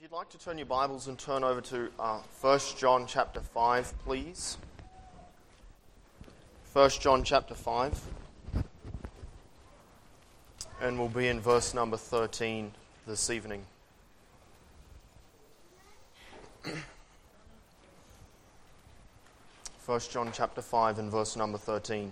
If you'd like to turn your Bibles and turn over to 1 John chapter 5, please. 1 John chapter 5. And we'll be in verse number 13 this evening. 1 John chapter 5 and verse number 13.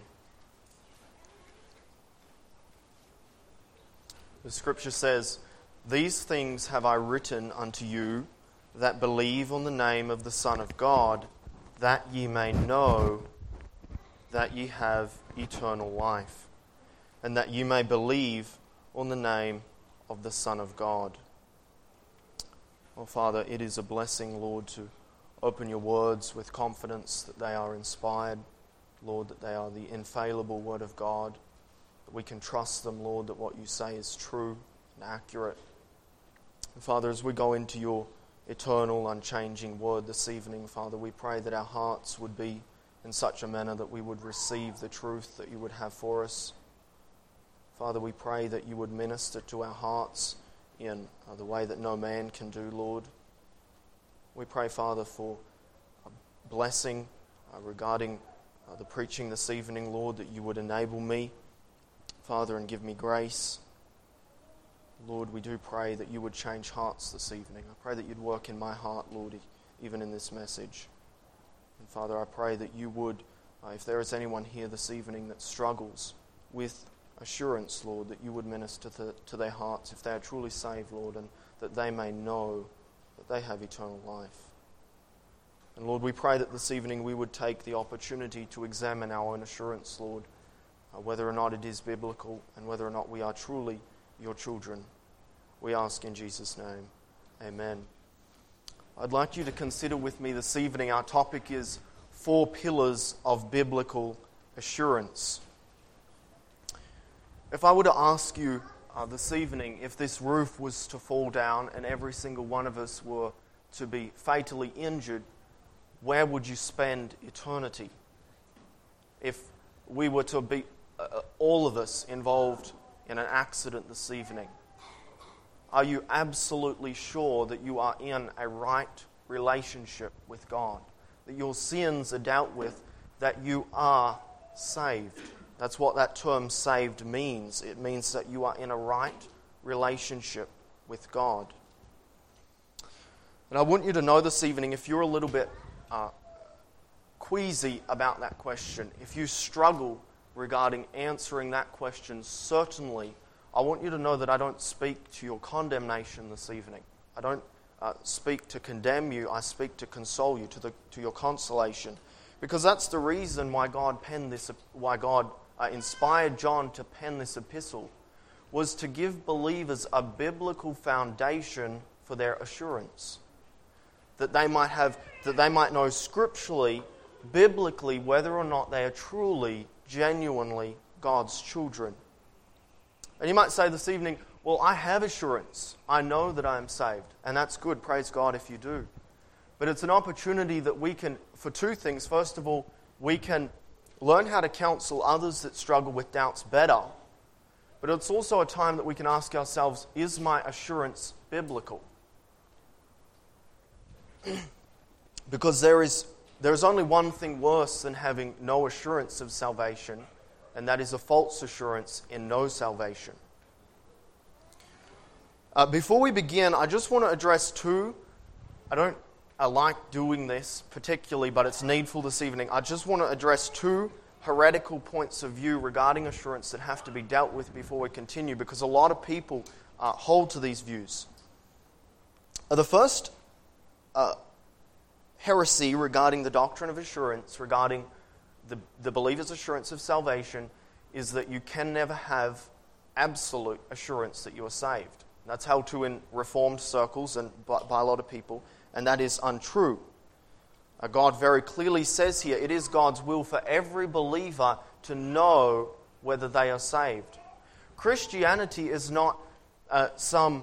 The scripture says, "These things have I written unto you that believe on the name of the Son of God, that ye may know that ye have eternal life, and that ye may believe on the name of the Son of God." Oh, Father, it is a blessing, Lord, to open your words with confidence that they are inspired, Lord, that they are the infallible Word of God, that we can trust them, Lord, that what you say is true and accurate. And Father, as we go into your eternal, unchanging word this evening, Father, we pray that our hearts would be in such a manner that we would receive the truth that you would have for us. Father, we pray that you would minister to our hearts in the way that no man can do, Lord. We pray, Father, for a blessing regarding the preaching this evening, Lord, that you would enable me, Father, and give me grace. Lord, we do pray that you would change hearts this evening. I pray that you'd work in my heart, Lord, even in this message. And Father, I pray that you would, if there is anyone here this evening that struggles with assurance, Lord, that you would minister to their hearts if they are truly saved, Lord, and that they may know that they have eternal life. And Lord, we pray that this evening we would take the opportunity to examine our own assurance, Lord, whether or not it is biblical and whether or not we are truly your children. We ask in Jesus' name. Amen. I'd like you to consider with me this evening, our topic is 4 pillars of biblical assurance. If I were to ask you this evening, if this roof was to fall down and every single one of us were to be fatally injured, where would you spend eternity? If we were to be, all of us, involved in an accident this evening, are you absolutely sure that you are in a right relationship with God? That your sins are dealt with, that you are saved? That's what that term saved means. It means that you are in a right relationship with God. And I want you to know this evening, if you're a little bit queasy about that question, if you struggle regarding answering that question, certainly, I want you to know that I don't speak to your condemnation this evening. I don't speak to condemn you. I speak to console you, to your consolation, because that's the reason why God penned this. Why God inspired John to pen this epistle, was to give believers a biblical foundation for their assurance, that they might know scripturally, biblically, whether or not they are truly, genuinely God's children. And you might say this evening, well, I have assurance. I know that I am saved. And that's good. Praise God if you do. But it's an opportunity that we can, for 2 things. First of all, we can learn how to counsel others that struggle with doubts better. But it's also a time that we can ask ourselves, is my assurance biblical? Because there is only one thing worse than having no assurance of salvation, and that is a false assurance in no salvation. Before we begin, I just want to address 2. I like doing this particularly, but it's needful this evening. I just want to address 2 heretical points of view regarding assurance that have to be dealt with before we continue, because a lot of people hold to these views. The first heresy regarding the doctrine of assurance, regarding the believer's assurance of salvation, is that you can never have absolute assurance that you are saved. That's held to in Reformed circles and by a lot of people, and that is untrue. God very clearly says here, it is God's will for every believer to know whether they are saved. Christianity is not some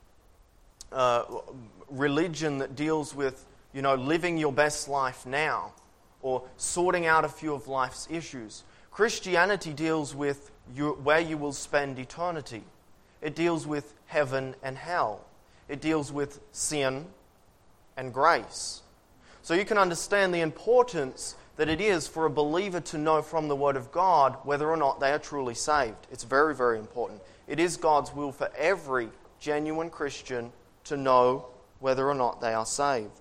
religion that deals with, living your best life now, or sorting out a few of life's issues. Christianity deals with where you will spend eternity. It deals with heaven and hell. it deals with sin and grace. So you can understand the importance that it is for a believer to know from the Word of God whether or not they are truly saved. It's very, very important. It is God's will for every genuine Christian to know whether or not they are saved.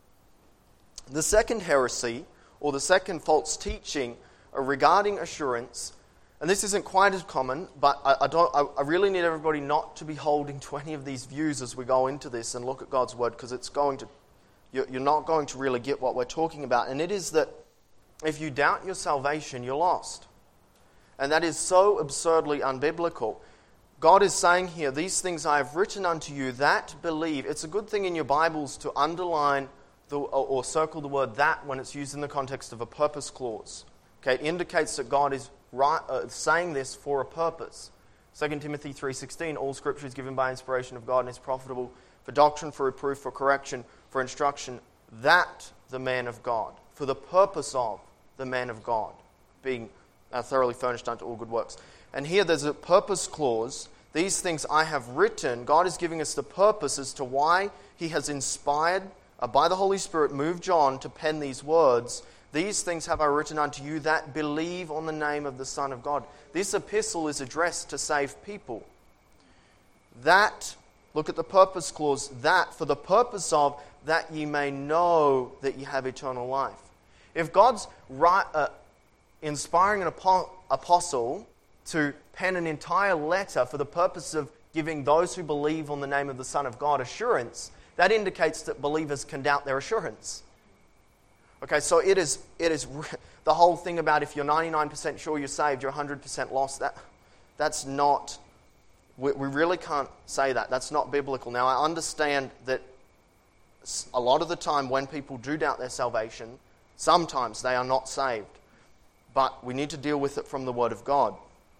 The second heresy, or the second false teaching regarding assurance, and this isn't quite as common, but I really need everybody not to be holding to any of these views as we go into this and look at God's Word, because you're not going to really get what we're talking about. And it is that if you doubt your salvation, you're lost. And that is so absurdly unbiblical. God is saying here, these things I have written unto you that believe. It's a good thing in your Bibles to underline or circle the word that when it's used in the context of a purpose clause. Okay, it indicates that God is saying this for a purpose. 2 Timothy 3:16, all Scripture is given by inspiration of God and is profitable for doctrine, for reproof, for correction, for instruction, that the man of God, for the purpose of the man of God, being thoroughly furnished unto all good works. And here there's a purpose clause. These things I have written. God is giving us the purpose as to why He has inspired, by the Holy Spirit, moved John to pen these words. These things have I written unto you that believe on the name of the Son of God. This epistle is addressed to save people. That, look at the purpose clause, that for the purpose of that ye may know that ye have eternal life. If God's inspiring an apostle to pen an entire letter for the purpose of giving those who believe on the name of the Son of God assurance, that indicates that believers can doubt their assurance. Okay, so it is the whole thing about if you're 99% sure you're saved, you're 100% lost. That's not, we really can't say that. That's not biblical. Now, I understand that a lot of the time when people do doubt their salvation, sometimes they are not saved. But we need to deal with it from the Word of God.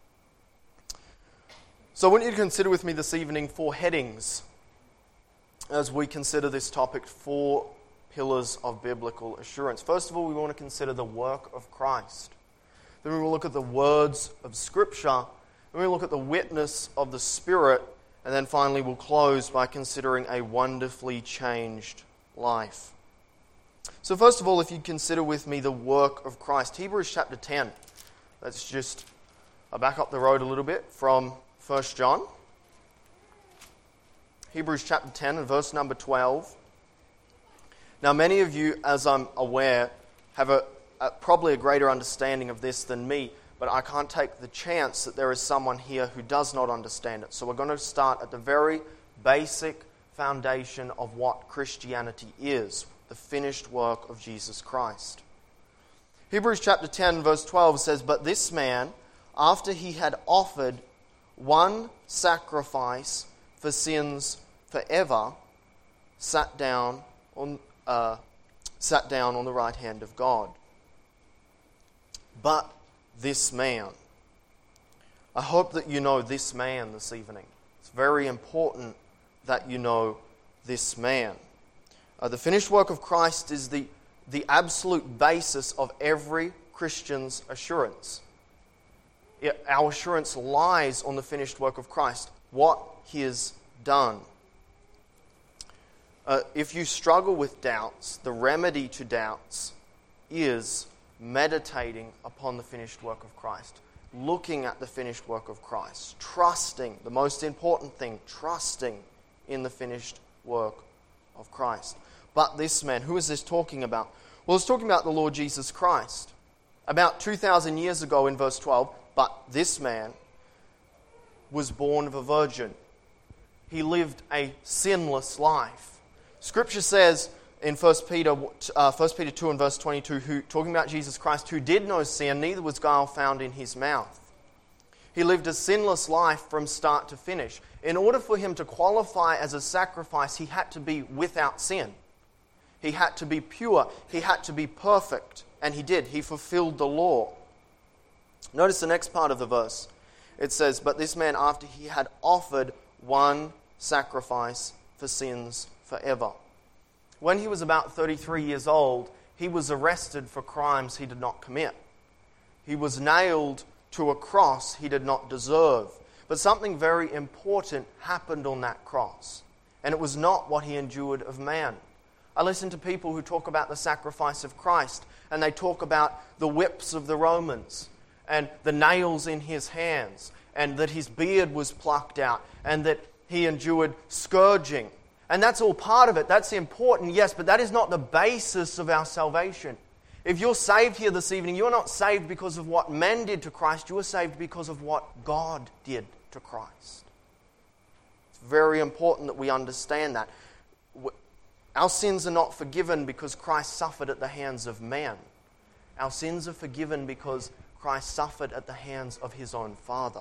So I want you to consider with me this evening 4 headings as we consider this topic, 4 pillars of biblical assurance. First of all, we want to consider the work of Christ. Then we will look at the words of Scripture. Then we'll look at the witness of the Spirit. And then finally we'll close by considering a wonderfully changed life. So first of all, if you consider with me the work of Christ. Hebrews chapter 10. Let's just back up the road a little bit from 1 John. Hebrews chapter 10 and verse number 12. Now many of you, as I'm aware, have probably a greater understanding of this than me, but I can't take the chance that there is someone here who does not understand it. So we're going to start at the very basic foundation of what Christianity is, the finished work of Jesus Christ. Hebrews chapter 10 verse 12 says, "But this man, after he had offered one sacrifice for sins forever, sat down on the right hand of God." But this man. I hope that you know this man this evening. It's very important that you know this man. The finished work of Christ is the absolute basis of every Christian's assurance. Our assurance lies on the finished work of Christ, what He has done. If you struggle with doubts, the remedy to doubts is meditating upon the finished work of Christ, looking at the finished work of Christ, trusting, the most important thing, trusting in the finished work of Christ. But this man, who is this talking about? Well, it's talking about the Lord Jesus Christ. About 2,000 years ago in verse 12, but this man was born of a virgin. He lived a sinless life. Scripture says in 1 Peter 2 and verse 22, talking about Jesus Christ, who did no sin, neither was guile found in His mouth. He lived a sinless life from start to finish. In order for Him to qualify as a sacrifice, He had to be without sin. He had to be pure. He had to be perfect. And He did. He fulfilled the law. Notice the next part of the verse. It says, "But this man, after he had offered one sacrifice for sins forever." When he was about 33 years old, he was arrested for crimes he did not commit. He was nailed to a cross he did not deserve. But something very important happened on that cross. And it was not what he endured of man. I listen to people who talk about the sacrifice of Christ, and they talk about the whips of the Romans, and the nails in his hands, and that his beard was plucked out, and that he endured scourging. And that's all part of it. That's important, yes, but that is not the basis of our salvation. If you're saved here this evening, you're not saved because of what men did to Christ. You are saved because of what God did to Christ. It's very important that we understand that. Our sins are not forgiven because Christ suffered at the hands of man. Our sins are forgiven because Christ suffered at the hands of his own Father.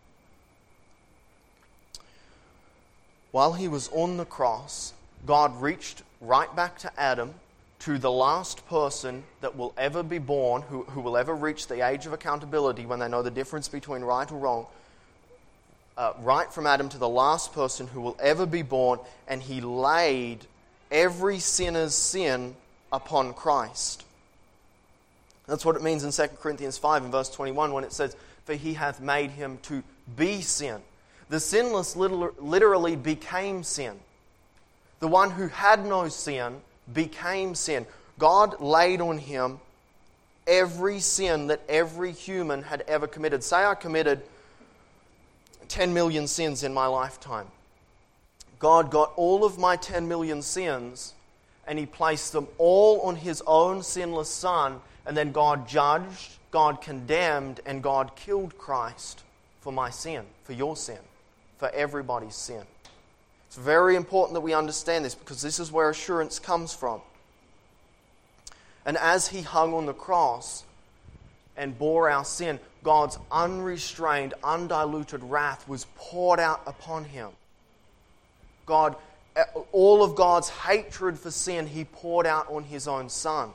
While he was on the cross, God reached right back to Adam, to the last person that will ever be born, who will ever reach the age of accountability when they know the difference between right or wrong. Right from Adam to the last person who will ever be born, and he laid every sinner's sin upon Christ. That's what it means in 2 Corinthians 5 and verse 21 when it says, "For he hath made him to be sin." The sinless literally became sin. The one who had no sin became sin. God laid on him every sin that every human had ever committed. Say I committed 10 million sins in my lifetime. God got all of my 10 million sins and he placed them all on his own sinless Son, and then God judged, God condemned, and God killed Christ for my sin, for your sin, for everybody's sin. It's very important that we understand this because this is where assurance comes from. And as he hung on the cross and bore our sin, God's unrestrained, undiluted wrath was poured out upon him. All of God's hatred for sin, he poured out on his own Son.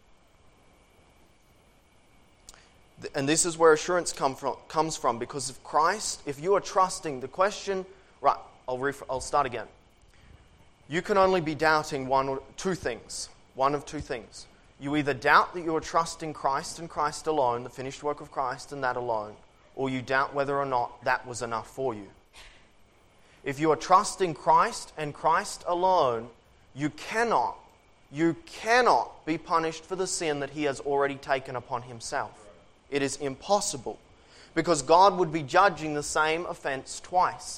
And this is where assurance comes from, because of Christ. If you are trusting, the question, right, I'll start again. You can only be doubting one of two things. You either doubt that you are trusting Christ and Christ alone, the finished work of Christ and that alone, or you doubt whether or not that was enough for you. If you are trusting Christ and Christ alone, you cannot be punished for the sin that he has already taken upon himself. It is impossible, because God would be judging the same offense twice.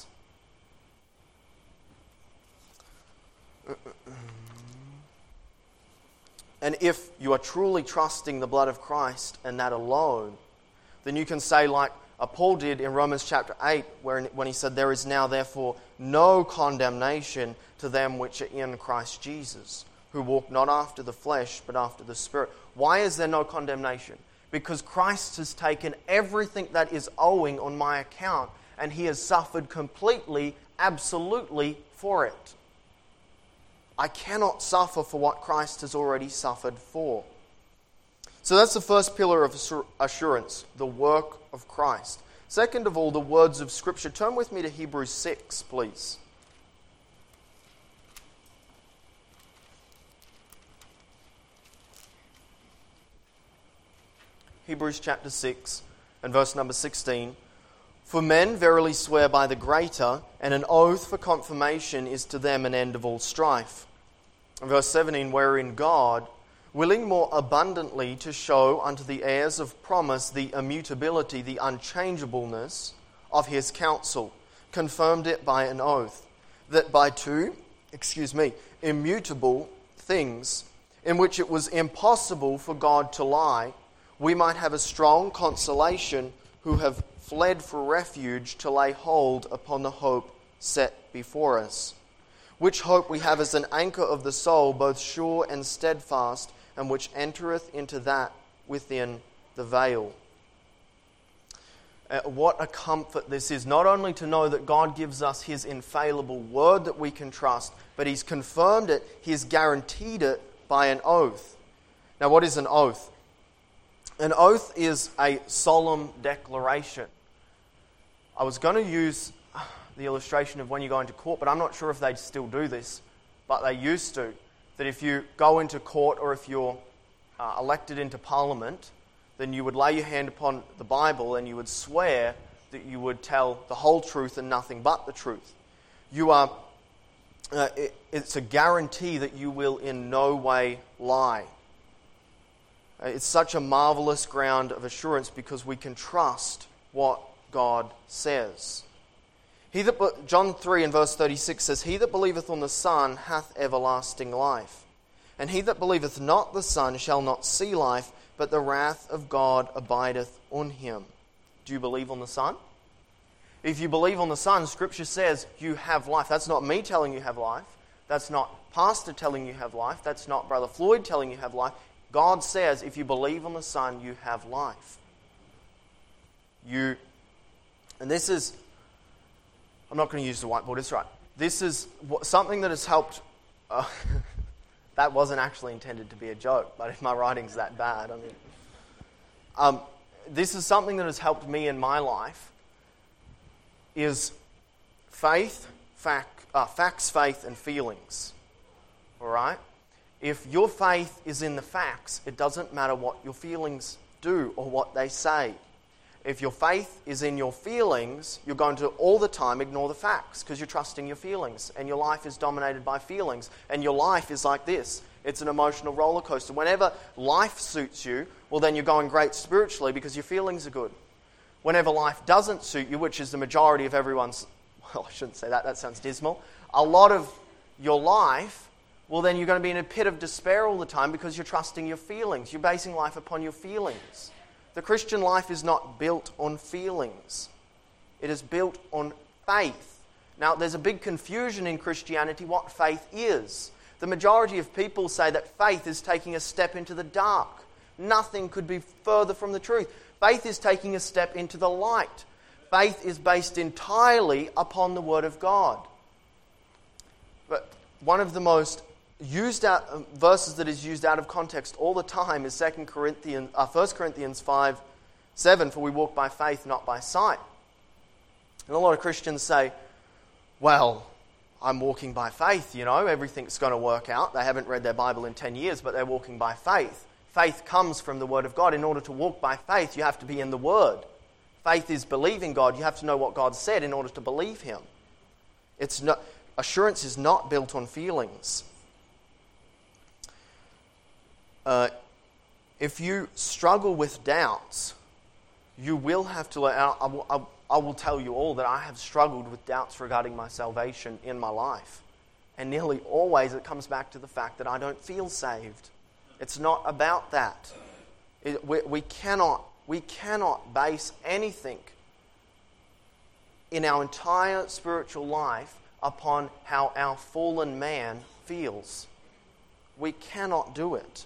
And if you are truly trusting the blood of Christ and that alone, then you can say like Paul did in Romans chapter 8, when he said, "There is now therefore no condemnation to them which are in Christ Jesus, who walk not after the flesh, but after the Spirit." Why is there no condemnation? Because Christ has taken everything that is owing on my account, and he has suffered completely, absolutely for it. I cannot suffer for what Christ has already suffered for. So that's the first pillar of assurance, the work of Christ. Second of all, the words of Scripture. Turn with me to Hebrews 6, please. Hebrews chapter 6 and verse number 16. "For men verily swear by the greater, and an oath for confirmation is to them an end of all strife." And verse 17, "Wherein God, willing more abundantly to show unto the heirs of promise the immutability, the unchangeableness of his counsel, confirmed it by an oath, that by two immutable things, in which it was impossible for God to lie, we might have a strong consolation who have fled for refuge to lay hold upon the hope set before us. Which hope we have as an anchor of the soul, both sure and steadfast, and which entereth into that within the veil." What a comfort this is, not only to know that God gives us his infallible word that we can trust, but he's confirmed it, he's guaranteed it by an oath. Now, what is an oath? An oath is a solemn declaration. I was going to use the illustration of when you go into court, but I'm not sure if they still do this, but they used to. That if you go into court or if you're elected into Parliament, then you would lay your hand upon the Bible and you would swear that you would tell the whole truth and nothing but the truth. You are it's a guarantee that you will in no way lie. It's such a marvelous ground of assurance because we can trust what God says. John 3 and verse 36 says, "He that believeth on the Son hath everlasting life. And he that believeth not the Son shall not see life, but the wrath of God abideth on him." Do you believe on the Son? If you believe on the Son, Scripture says you have life. That's not me telling you have life. That's not Pastor telling you have life. That's not Brother Floyd telling you have life. God says if you believe on the Son, you have life. And this is, I'm not going to use the whiteboard, it's right. This is something that has helped, that wasn't actually intended to be a joke, but if my writing's that bad, this is something that has helped me in my life, is facts, faith, and feelings. All right? If your faith is in the facts, it doesn't matter what your feelings do or what they say. If your faith is in your feelings, you're going to all the time ignore the facts because you're trusting your feelings, and your life is dominated by feelings, and your life is like this. It's an emotional roller coaster. Whenever life suits you, well then you're going great spiritually because your feelings are good. Whenever life doesn't suit you, which is the majority of everyone's, well, I shouldn't say that, that sounds dismal, a lot of your life, well then you're going to be in a pit of despair all the time because you're trusting your feelings. You're basing life upon your feelings. The Christian life is not built on feelings. It is built on faith. Now, there's a big confusion in Christianity what faith is. The majority of people say that faith is taking a step into the dark. Nothing could be further from the truth. Faith is taking a step into the light. Faith is based entirely upon the Word of God. But one of the most verses that is used out of context all the time is 1 Corinthians 5:7, "For we walk by faith, not by sight." And a lot of Christians say, well, I'm walking by faith, everything's going to work out. They haven't read their Bible in 10 years, but they're walking by faith. Faith comes from the Word of God. In order to walk by faith, you have to be in the Word. Faith is believing God. You have to know what God said in order to believe Him. Assurance is not built on feelings. If you struggle with doubts, you will have to learn. I will tell you all that I have struggled with doubts regarding my salvation in my life. And nearly always it comes back to the fact that I don't feel saved. It's not about that. We cannot base anything in our entire spiritual life upon how our fallen man feels. We cannot do it.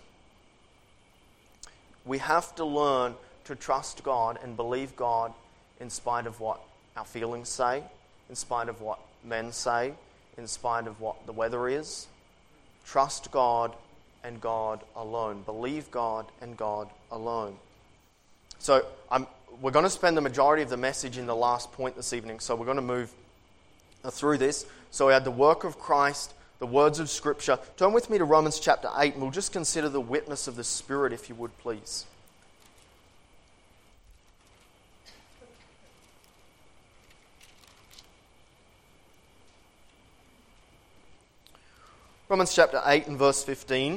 We have to learn to trust God and believe God in spite of what our feelings say, in spite of what men say, in spite of what the weather is. Trust God and God alone. Believe God and God alone. So we're going to spend the majority of the message in the last point this evening, so we're going to move through this. So we had the work of Christ, the words of Scripture. Turn with me to Romans chapter 8, and we'll just consider the witness of the Spirit, if you would, please. Romans chapter 8 and verse 15.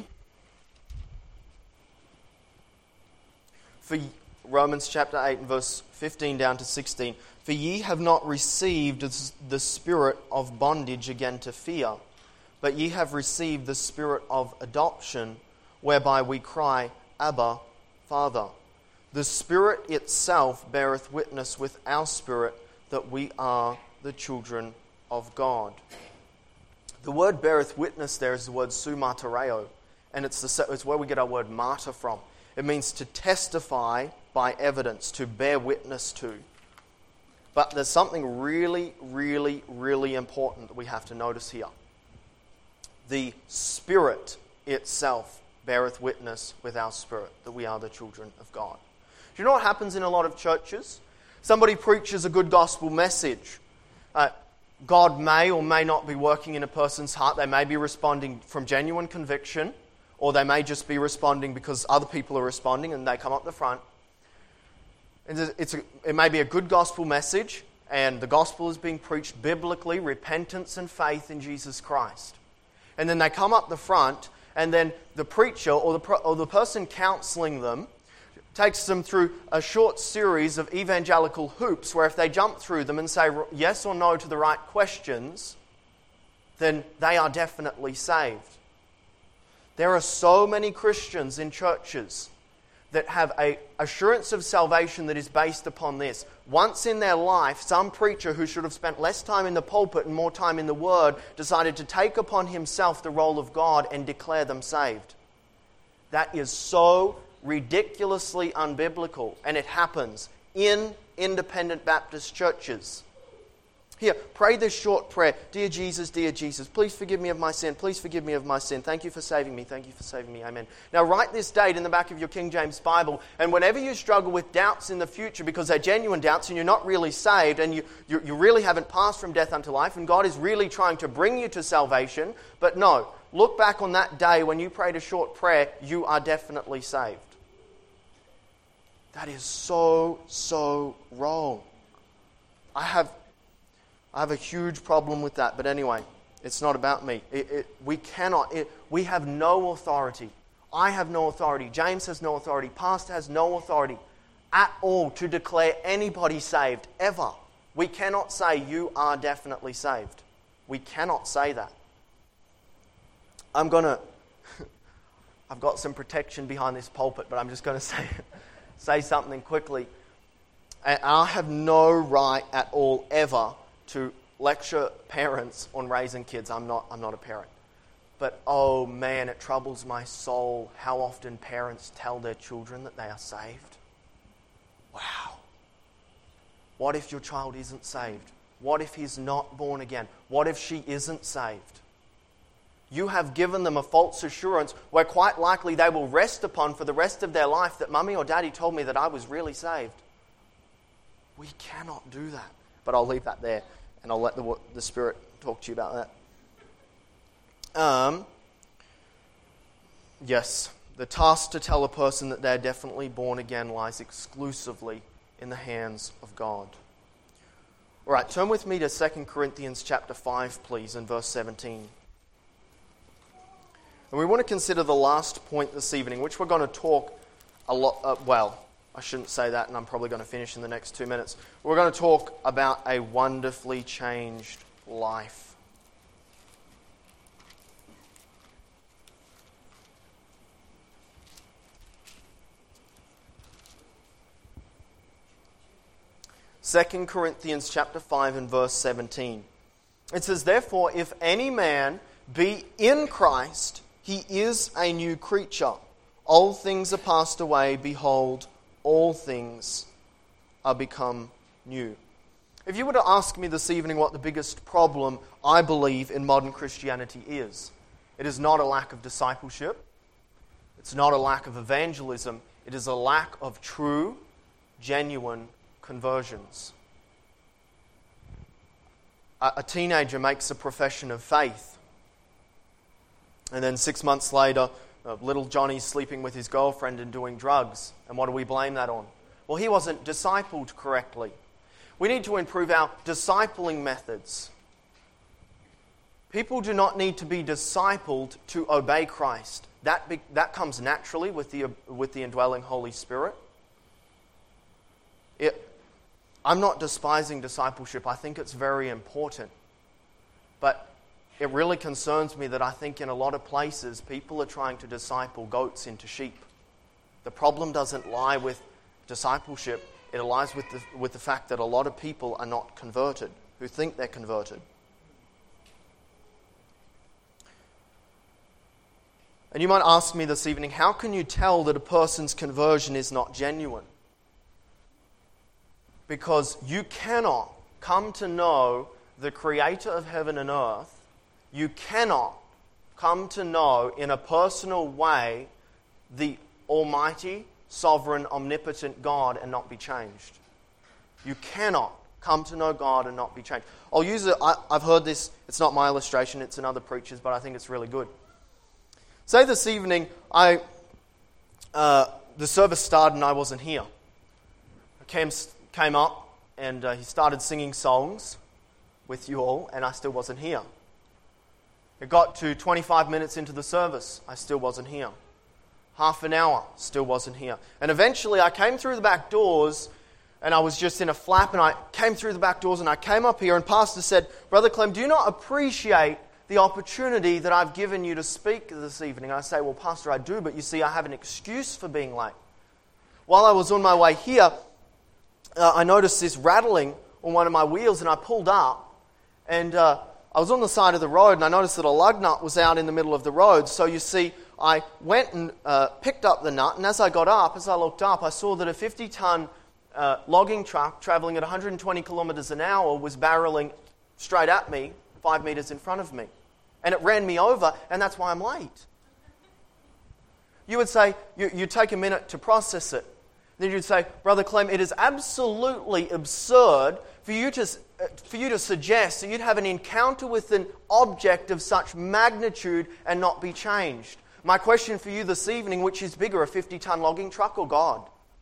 Romans chapter 8 and verse 15 down to 16. "For ye have not received the spirit of bondage again to fear, but ye have received the Spirit of adoption, whereby we cry, Abba, Father. The Spirit itself beareth witness with our spirit that we are the children of God." The word beareth witness there is the word sumatereo, and it's where we get our word martyr from. It means to testify by evidence, to bear witness to. But there's something really, really, really important that we have to notice here. The Spirit itself beareth witness with our spirit that we are the children of God. Do you know what happens in a lot of churches? Somebody preaches a good gospel message. God may or may not be working in a person's heart. They may be responding from genuine conviction, or they may just be responding because other people are responding and they come up the front. And it may be a good gospel message, and the gospel is being preached biblically, repentance and faith in Jesus Christ. And then they come up the front, and then the preacher or the person counseling them takes them through a short series of evangelical hoops where if they jump through them and say yes or no to the right questions, then they are definitely saved. There are so many Christians in churches that have an assurance of salvation that is based upon this. Once in their life, some preacher who should have spent less time in the pulpit and more time in the Word decided to take upon himself the role of God and declare them saved. That is so ridiculously unbiblical, and it happens in independent Baptist churches. Here, pray this short prayer. Dear Jesus, please forgive me of my sin. Please forgive me of my sin. Thank you for saving me. Thank you for saving me. Amen. Now write this date in the back of your King James Bible, and whenever you struggle with doubts in the future, because they're genuine doubts and you're not really saved, and you really haven't passed from death unto life, and God is really trying to bring you to salvation, but no, look back on that day when you prayed a short prayer, you are definitely saved. That is so wrong. I have a huge problem with that, but anyway, it's not about me. We have no authority. I have no authority. James has no authority. Pastor has no authority at all to declare anybody saved, ever. We cannot say you are definitely saved. We cannot say that. I've got some protection behind this pulpit, but I'm just going to say something quickly. And I have no right at all ever to lecture parents on raising kids. I'm not a parent. But oh man, it troubles my soul how often parents tell their children that they are saved. Wow. What if your child isn't saved? What if he's not born again? What if she isn't saved? You have given them a false assurance where quite likely they will rest upon for the rest of their life that mummy or daddy told me that I was really saved. We cannot do that. But I'll leave that there, and I'll let the Spirit talk to you about that. Yes, the task to tell a person that they're definitely born again lies exclusively in the hands of God. All right, turn with me to 2 Corinthians chapter 5, please, and verse 17. And we want to consider the last point this evening, which we're going to talk a lot, I shouldn't say that, and I'm probably going to finish in the next 2 minutes. We're going to talk about a wonderfully changed life. Second Corinthians chapter 5 and verse 17. It says, "Therefore, if any man be in Christ, he is a new creature. Old things are passed away, behold, all things are become new." If you were to ask me this evening what the biggest problem I believe in modern Christianity is, it is not a lack of discipleship. It's not a lack of evangelism. It is a lack of true, genuine conversions. A teenager makes a profession of faith, and then 6 months later, little Johnny's sleeping with his girlfriend and doing drugs. And what do we blame that on? Well, he wasn't discipled correctly. We need to improve our discipling methods. People do not need to be discipled to obey Christ. That comes naturally with the indwelling Holy Spirit. I'm not despising discipleship. I think it's very important. But it really concerns me that I think in a lot of places people are trying to disciple goats into sheep. The problem doesn't lie with discipleship. It lies with the fact that a lot of people are not converted, who think they're converted. And you might ask me this evening, how can you tell that a person's conversion is not genuine? Because you cannot come to know the Creator of heaven and earth. You cannot come to know in a personal way the Almighty, sovereign, omnipotent God and not be changed. You cannot come to know God and not be changed. I'll use it. I've heard this. It's not my illustration. It's another preacher's, but I think it's really good. Say this evening, the service started and I wasn't here. I came up, and he started singing songs with you all, and I still wasn't here. It got to 25 minutes into the service, I still wasn't here. Half an hour, still wasn't here. And eventually I came through the back doors, and I was just in a flap, and I came through the back doors, and I came up here, and Pastor said, "Brother Clem, do you not appreciate the opportunity that I've given you to speak this evening?" I say, "Well, Pastor, I do, but you see, I have an excuse for being late." While I was on my way here, I noticed this rattling on one of my wheels, and I pulled up, and I was on the side of the road, and I noticed that a lug nut was out in the middle of the road. So you see, I went and picked up the nut, and as I looked up, I saw that a 50-ton logging truck traveling at 120 kilometers an hour was barreling straight at me, 5 meters in front of me. And it ran me over, and that's why I'm late. You would say, you take a minute to process it. Then you'd say, "Brother Clem, it is absolutely absurd for you to suggest that you'd have an encounter with an object of such magnitude and not be changed." My question for you this evening, which is bigger, a 50-ton logging truck or God?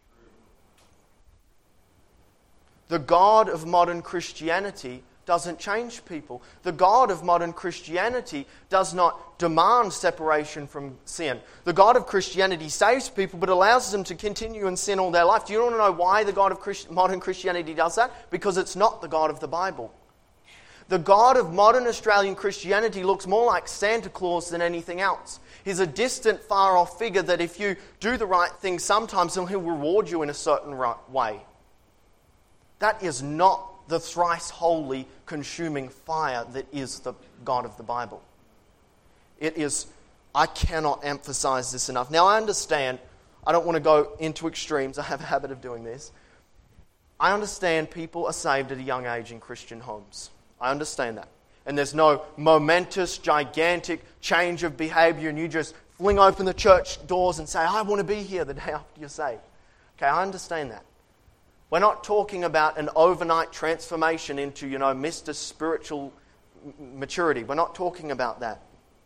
The God of modern Christianity doesn't change people. The God of modern Christianity does not demand separation from sin. The God of Christianity saves people but allows them to continue in sin all their life. Do you want to know why the God of modern Christianity does that? Because it's not the God of the Bible. The God of modern Australian Christianity looks more like Santa Claus than anything else. He's a distant, far-off figure that if you do the right thing sometimes, He'll reward you in a certain way. That is not the thrice holy, consuming fire that is the God of the Bible. It is, I cannot emphasize this enough. Now I understand, I don't want to go into extremes, I have a habit of doing this. I understand people are saved at a young age in Christian homes. I understand that. And there's no momentous, gigantic change of behavior and you just fling open the church doors and say, "I want to be here," the day after you're saved. Okay, I understand that. We're not talking about an overnight transformation into, Mr. Spiritual maturity. We're not talking about that.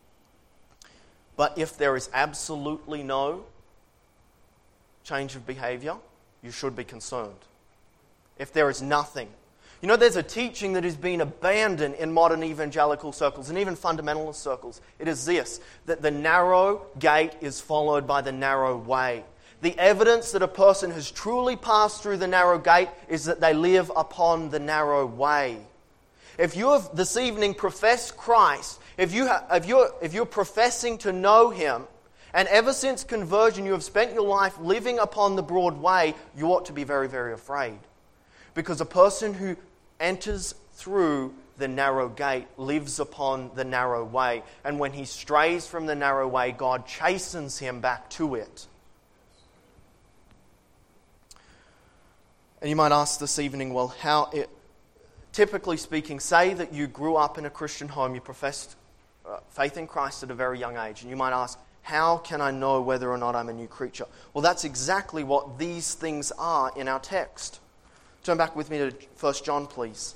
But if there is absolutely no change of behavior, you should be concerned. If there is nothing. There's a teaching that has been abandoned in modern evangelical circles and even fundamentalist circles. It is this, that the narrow gate is followed by the narrow way. The evidence that a person has truly passed through the narrow gate is that they live upon the narrow way. If you have this evening professed Christ, if you're professing to know Him, and ever since conversion you have spent your life living upon the broad way, you ought to be very, very afraid. Because a person who enters through the narrow gate lives upon the narrow way. And when he strays from the narrow way, God chastens him back to it. And you might ask this evening, well, typically speaking, say that you grew up in a Christian home, you professed faith in Christ at a very young age, and you might ask, how can I know whether or not I'm a new creature? Well, that's exactly what these things are in our text. Turn back with me to 1 John, please.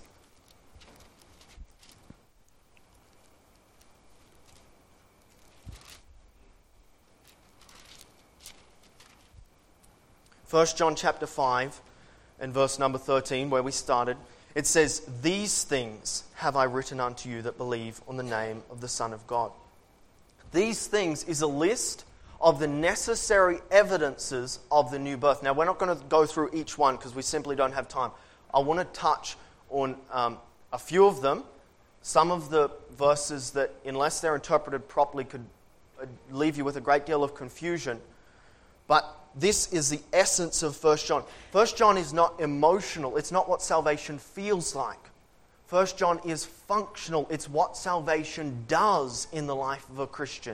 First John chapter 5 and verse number 13, where we started, it says, "These things have I written unto you that believe on the name of the Son of God." These things is a list of the necessary evidences of the new birth. Now, we're not going to go through each one because we simply don't have time. I want to touch on a few of them. Some of the verses that, unless they're interpreted properly, could leave you with a great deal of confusion. But this is the essence of 1 John. 1 John is not emotional. It's not what salvation feels like. 1 John is functional. It's what salvation does in the life of a Christian.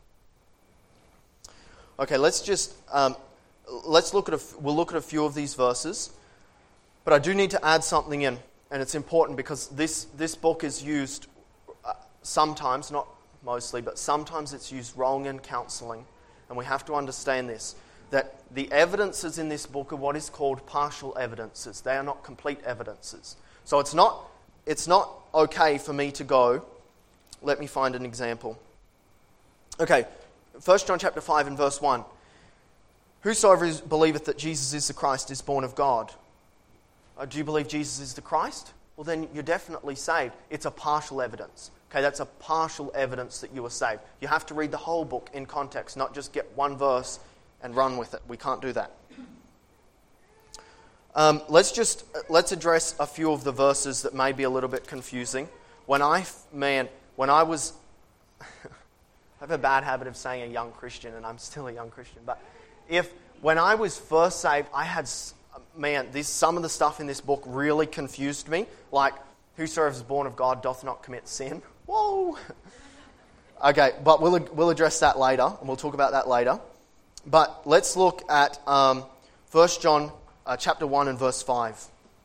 Okay, let's look at we'll look at a few of these verses. But I do need to add something in, and it's important because this book is used sometimes, not mostly, but sometimes it's used wrong in counseling. And we have to understand this, that the evidences in this book are what is called partial evidences. They are not complete evidences. So it's not okay for me to go, let me find an example. Okay, 1 John chapter 5 and verse 1. "Whosoever believeth that Jesus is the Christ is born of God." Do you believe Jesus is the Christ? Well, then you're definitely saved. It's a partial evidence. Okay, that's a partial evidence that you are saved. You have to read the whole book in context, not just get one verse and run with it. We can't do that. Let's address a few of the verses that may be a little bit confusing. When I was, I have a bad habit of saying a young Christian, and I'm still a young Christian. But when I was first saved, I had, some of the stuff in this book really confused me. Like, whosoever is born of God doth not commit sin. Whoa. Okay, but we'll address that later, and we'll talk about that later. But let's look at 1 John chapter 1 and verse 5.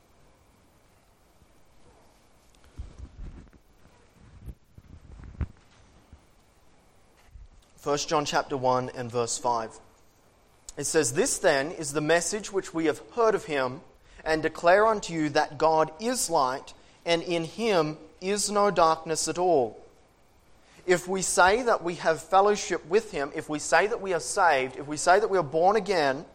First John chapter 1 and verse 5. It says, "This then is the message which we have heard of him, and declare unto you that God is light, and in him is no darkness at all. If we say that we have fellowship with him, if we say that we are saved, if we say that we are born again,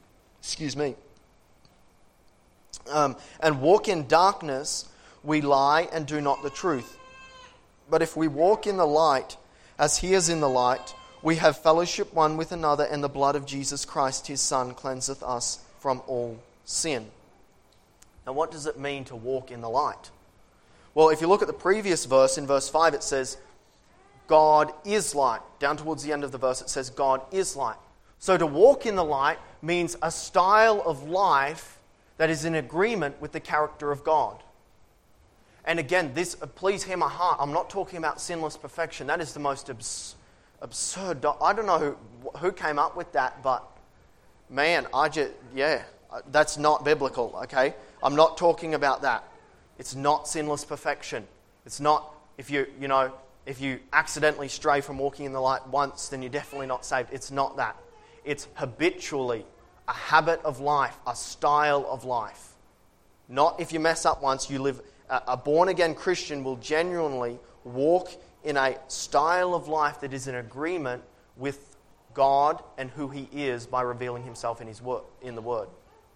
and walk in darkness, we lie and do not the truth. But if we walk in the light, as he is in the light, we have fellowship one with another, and the blood of Jesus Christ, his Son, cleanseth us from all sin." Now, what does it mean to walk in the light? Well, if you look at the previous verse, in verse 5, it says, God is light. Down towards the end of the verse, it says, God is light. So to walk in the light means a style of life that is in agreement with the character of God. And again, please hear my heart. I'm not talking about sinless perfection. That is the most absurd. I don't know who came up with that, but man, that's not biblical, okay? I'm not talking about that. It's not sinless perfection. It's not, if you accidentally stray from walking in the light once, then you're definitely not saved. It's not that. It's habitually a habit of life, a style of life. Not if you mess up once, you live. A born-again Christian will genuinely walk in a style of life that is in agreement with God and who he is by revealing himself in his word, in the Word.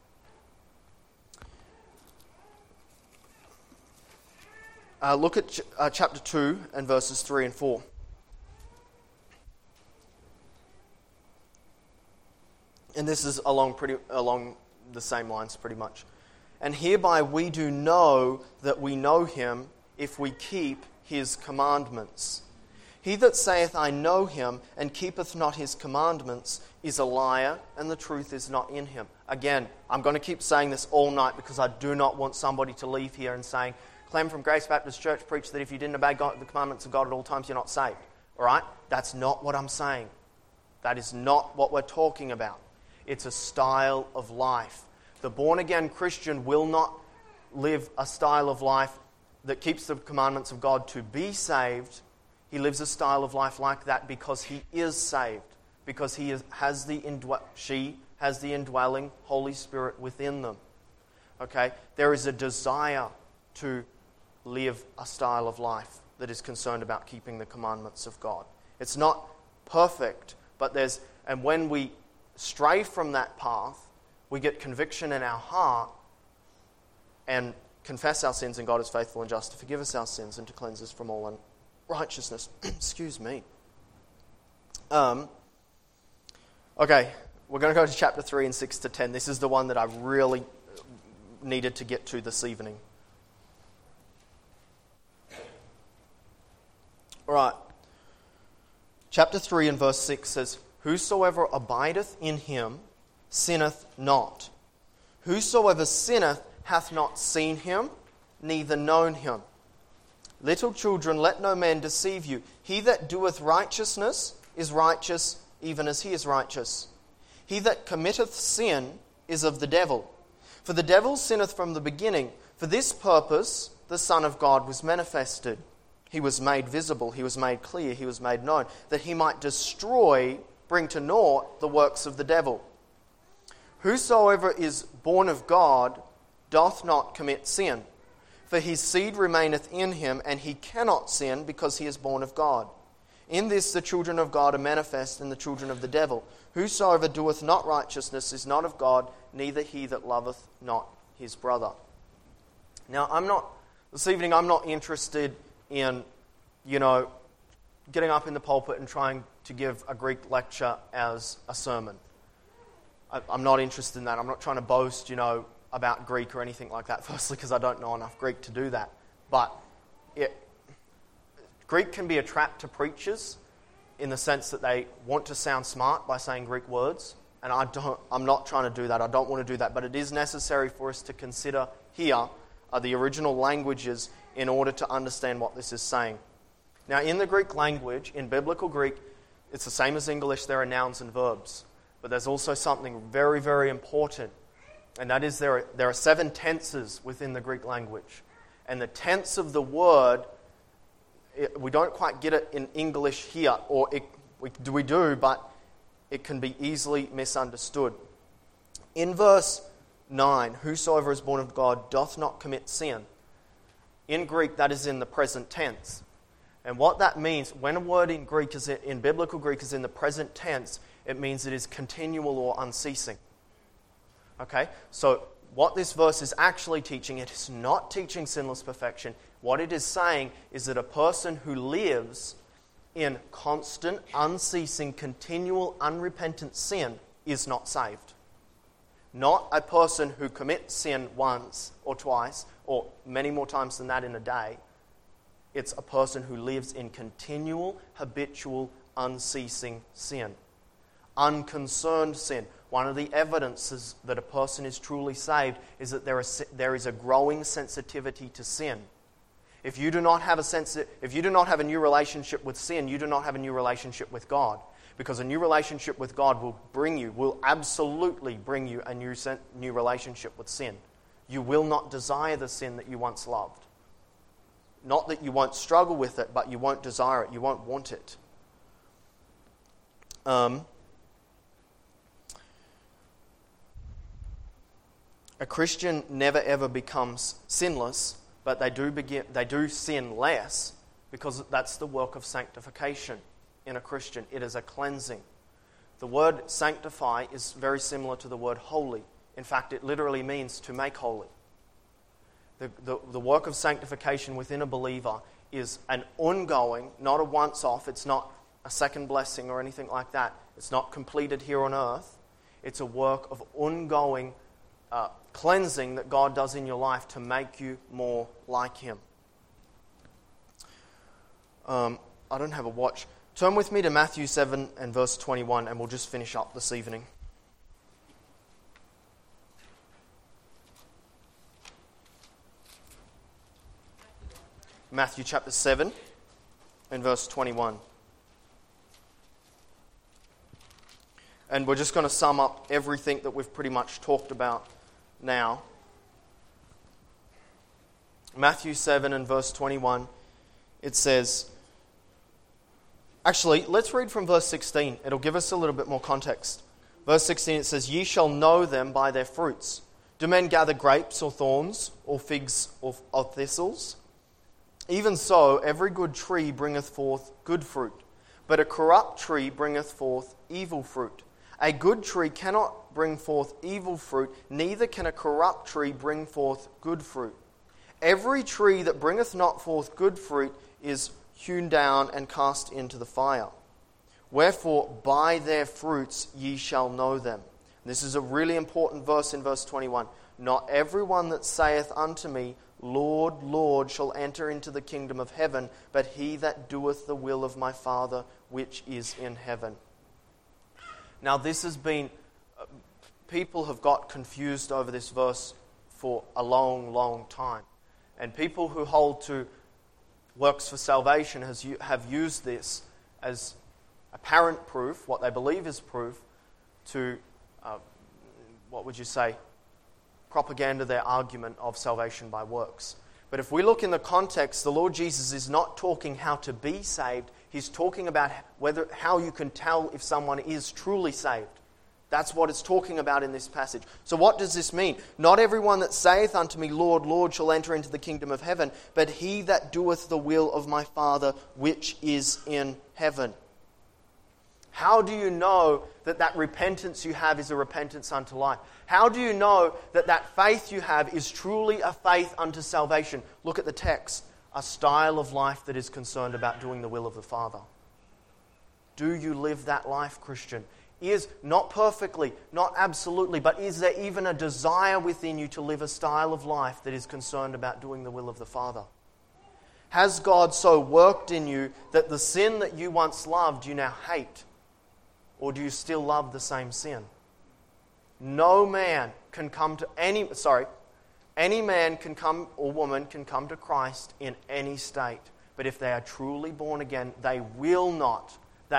Look at chapter 2 and verses 3 and 4. And this is along the same lines pretty much. "And hereby we do know that we know him, if we keep his commandments. He that saith, I know him, and keepeth not his commandments, is a liar, and the truth is not in him." Again, I'm going to keep saying this all night because I do not want somebody to leave here and saying, Clem from Grace Baptist Church preached that if you didn't obey the commandments of God at all times, you're not saved. All right? That's not what I'm saying. That is not what we're talking about. It's a style of life. The born-again Christian will not live a style of life that keeps the commandments of God to be saved. He lives a style of life like that because he is saved, because she has the indwelling Holy Spirit within them. Okay? There is a desire to live a style of life that is concerned about keeping the commandments of God. It's not perfect, but and when we stray from that path, we get conviction in our heart and confess our sins, and God is faithful and just to forgive us our sins and to cleanse us from all unrighteousness. Excuse me. Okay, we're going to go to chapter 3 and 6 to 10. This is the one that I really needed to get to this evening. All right. Chapter 3 and verse 6 says, "Whosoever abideth in him sinneth not. Whosoever sinneth hath not seen him, neither known him. Little children, let no man deceive you. He that doeth righteousness is righteous, even as he is righteous. He that committeth sin is of the devil. For the devil sinneth from the beginning. For this purpose the Son of God was manifested. He was made visible, he was made clear, he was made known, that he might destroy, bring to naught the works of the devil. Whosoever is born of God doth not commit sin, for his seed remaineth in him, and he cannot sin because he is born of God. In this the children of God are manifest, and the children of the devil. Whosoever doeth not righteousness is not of God, neither he that loveth not his brother." Now, this evening I'm not interested in, getting up in the pulpit and trying to give a Greek lecture as a sermon. I'm not interested in that. I'm not trying to boast, about Greek or anything like that, firstly because I don't know enough Greek to do that. But Greek can be a trap to preachers in the sense that they want to sound smart by saying Greek words, and I'm not trying to do that. I don't want to do that, but it is necessary for us to consider here the original languages in order to understand what this is saying. Now, in the Greek language, in biblical Greek, it's the same as English. There are nouns and verbs, but there's also something very, very important, and that is there are 7 tenses within the Greek language, and the tense of the word, we don't quite get it in English here, or we do, but it can be easily misunderstood. In verse 9, whosoever is born of God doth not commit sin. In Greek, that is in the present tense. And what that means, when a word in Greek in biblical Greek is in the present tense, it means it is continual or unceasing. Okay? So what this verse is actually teaching, it is not teaching sinless perfection. What it is saying is that a person who lives in constant, unceasing, continual, unrepentant sin is not saved. Not a person who commits sin once or twice, or many more times than that in a day. It's a person who lives in continual, habitual, unceasing sin. Unconcerned sin. One of the evidences that a person is truly saved is that there is a growing sensitivity to sin. If you do not have a new relationship with sin, you do not have a new relationship with God. Because a new relationship with God will absolutely bring you a new relationship with sin. You will not desire the sin that you once loved. Not that you won't struggle with it, but you won't desire it. You won't want it. A Christian never ever becomes sinless, but they do sin less, because that's the work of sanctification in a Christian. It is a cleansing. The word sanctify is very similar to the word holy. In fact, it literally means to make holy. The work of sanctification within a believer is an ongoing, not a once-off. It's not a second blessing or anything like that. It's not completed here on earth. It's a work of ongoing cleansing that God does in your life to make you more like Him. I don't have a watch. Turn with me to Matthew 7 and verse 21, and we'll just finish up this evening. Matthew chapter 7 and verse 21. And we're just going to sum up everything that we've pretty much talked about now. Matthew 7 and verse 21, it says, actually, let's read from verse 16. It'll give us a little bit more context. Verse 16, it says, Ye shall know them by their fruits. Do men gather grapes or thorns, or figs or thistles? Even so, every good tree bringeth forth good fruit, but a corrupt tree bringeth forth evil fruit. A good tree cannot bring forth evil fruit, neither can a corrupt tree bring forth good fruit. Every tree that bringeth not forth good fruit is hewn down and cast into the fire. Wherefore, by their fruits ye shall know them. This is a really important verse in verse 21. Not everyone that saith unto me, Lord, Lord, shall enter into the kingdom of heaven, but he that doeth the will of my Father which is in heaven. Now this has been, people have got confused over this verse for a long, long time. And people who hold to works for salvation have used this as apparent proof, what they believe is proof, to, propaganda their argument of salvation by works. But if we look in the context, the Lord Jesus is not talking how to be saved. He's talking about how you can tell if someone is truly saved. That's what it's talking about in this passage. So what does this mean? Not everyone that saith unto me, Lord, Lord, shall enter into the kingdom of heaven, but he that doeth the will of my Father which is in heaven. How do you know that that repentance you have is a repentance unto life? How do you know that that faith you have is truly a faith unto salvation? Look at the text. A style of life that is concerned about doing the will of the Father. Do you live that life, Christian? Is, not perfectly, not absolutely, but is there even a desire within you to live a style of life that is concerned about doing the will of the Father? Has God so worked in you that the sin that you once loved you now hate? Or do you still love the same sin? No man can come to any man can come or woman can come to Christ in any state. But if they are truly born again, they will not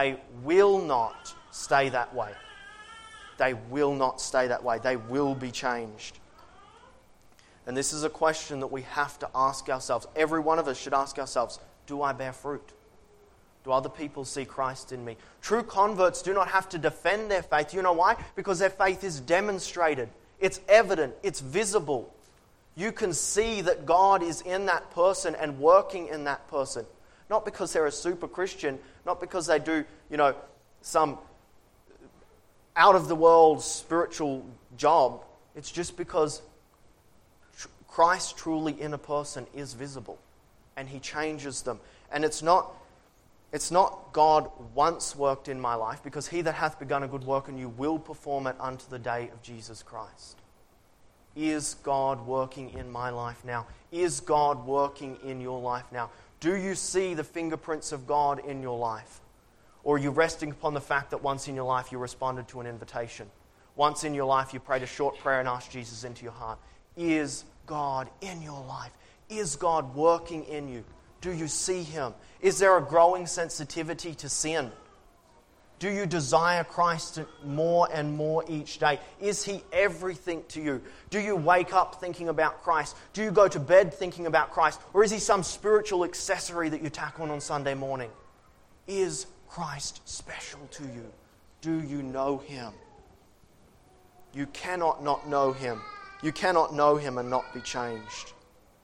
stay that way. They will not stay that way. They will be changed. And this is a question that we have to ask ourselves. Every one of us should ask ourselves, do I bear fruit? Do other people see Christ in me? True converts do not have to defend their faith. You know why? Because their faith is demonstrated. It's evident. It's visible. You can see that God is in that person and working in that person. Not because they're a super Christian, not because they do, some out-of-the-world spiritual job. It's just because Christ truly in a person is visible and He changes them. And it's not God once worked in my life, because He that hath begun a good work in you will perform it unto the day of Jesus Christ. Is God working in my life now? Is God working in your life now? Do you see the fingerprints of God in your life? Or are you resting upon the fact that once in your life you responded to an invitation? Once in your life you prayed a short prayer and asked Jesus into your heart? Is God in your life? Is God working in you? Do you see Him? Is there a growing sensitivity to sin? Do you desire Christ more and more each day? Is He everything to you? Do you wake up thinking about Christ? Do you go to bed thinking about Christ? Or is He some spiritual accessory that you tack on Sunday morning? Is Christ special to you? Do you know Him? You cannot not know Him. You cannot know Him and not be changed.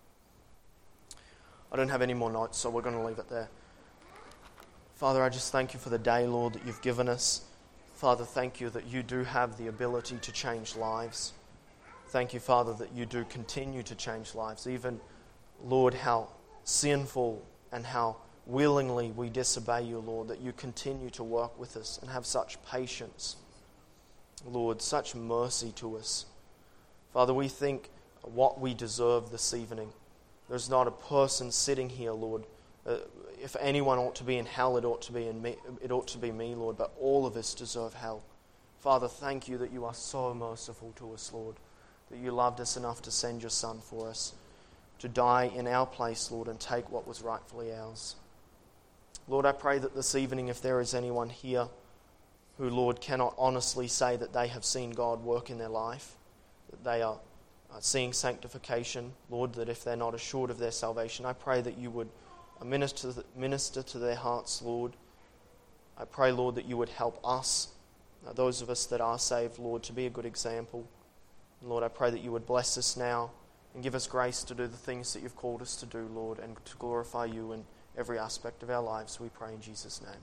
I don't have any more notes, so we're going to leave it there. Father, I just thank You for the day, Lord, that You've given us. Father, thank You that You do have the ability to change lives. Thank You, Father, that You do continue to change lives. Even, Lord, how sinful and how willingly we disobey You, Lord, that You continue to work with us and have such patience. Lord, such mercy to us. Father, we think what we deserve this evening. There's not a person sitting here, Lord. If anyone ought to be in hell, it ought to be me, Lord. But all of us deserve hell. Father, thank You that You are so merciful to us, Lord. That You loved us enough to send Your Son for us, to die in our place, Lord, and take what was rightfully ours. Lord, I pray that this evening, if there is anyone here who, Lord, cannot honestly say that they have seen God work in their life, that they are seeing sanctification, Lord, that if they're not assured of their salvation, I pray that You would minister to their hearts, Lord. I pray, Lord, that You would help us, those of us that are saved, Lord, to be a good example. And Lord, I pray that You would bless us now and give us grace to do the things that You've called us to do, Lord, and to glorify You in every aspect of our lives. We pray in Jesus' name.